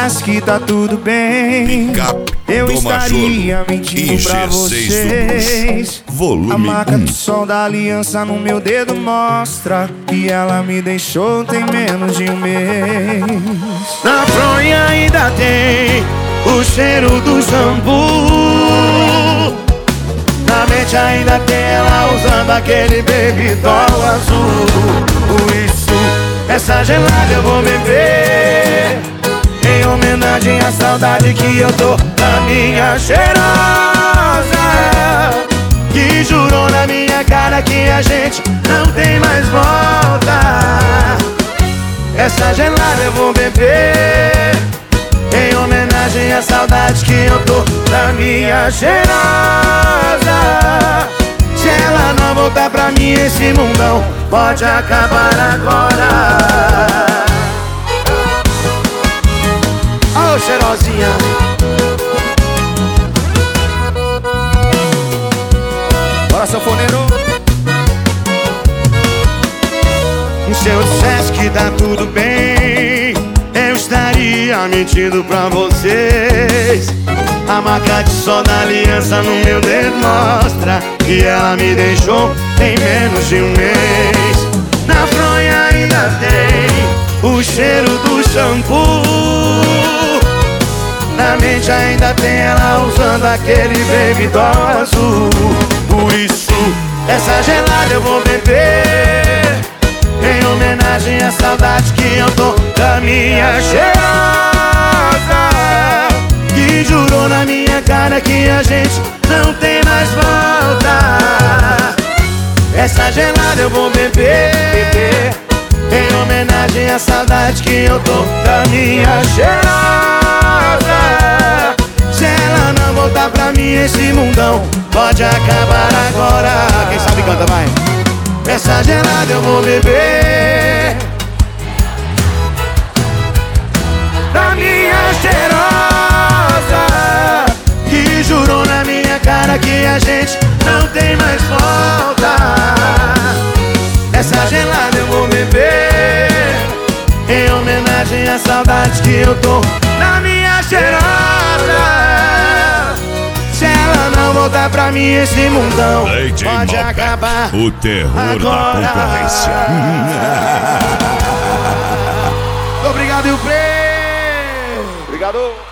dissesse que tá tudo bem, eu estaria mentindo pra vocês. A marca do sol da aliança no meu dedo mostra que ela me deixou tem menos de um mês. Na fronha ainda tem o cheiro do shampoo, na mente ainda tem ela usando aquele baby doll azul. Por isso, essa gelada eu vou beber, em homenagem à saudade que eu tô da minha cheirosa, que jurou na minha cara que a gente não tem mais volta. Essa gelada eu vou beber, em homenagem à saudade que eu tô da minha cheirosa. Se ela não voltar pra mim, esse mundão pode acabar agora. Alô, cheirosinha. Bora, sanfoneiro. Se eu dissesse que tá tudo bem, eu estaria mentindo pra vocês. A marca de sol da aliança no meu dedo mostra que ela me deixou em menos de um mês. Na fronha ainda tem o cheiro do shampoo, na mente ainda tem ela usando aquele baby doll azul. Por isso, essa gelada eu vou beber, em homenagem à saudade que eu tô da minha cheirosa, que jurou na minha cara que a gente não tem mais volta. Essa gelada eu vou beber, em homenagem à saudade que eu tô da minha cheirosa. Se ela não voltar pra mim, esse mundão pode acabar agora. Quem sabe canta, vai. Essa gelada eu vou beber, da minha cheirosa, que jurou na minha cara que a gente não tem mais volta. Essa gelada eu vou beber, em homenagem à saudade que eu tô da minha cheirosa. Se ela não voltar pra mim, esse mundão pode acabar. O terror agora. da concorrência. Obrigado, Ilpe. Obrigado.